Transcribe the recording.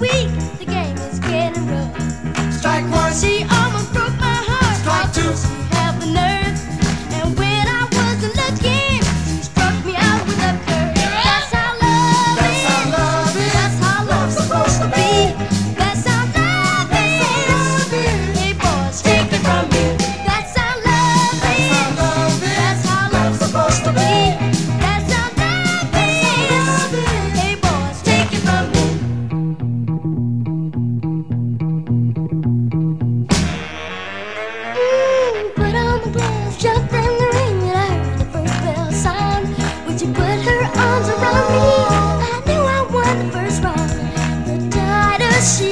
weak, the game is getting rough. Strike one. She almost broke my heart. Strike two. She had the nerve. And when I wasn't looking, she struck me out with a curve. That's how love That's is. how love is. That's how love's supposed to be. That's how love is. Hey boys, take it from me. That's how love That's how is. love is. That's how love's supposed to be. That's how love is. Hey boys, take it from me. Put on the gloves, jumped in the ring, and I heard the first bell sound. When she put her arms around me, I knew I won the first round. The tighter she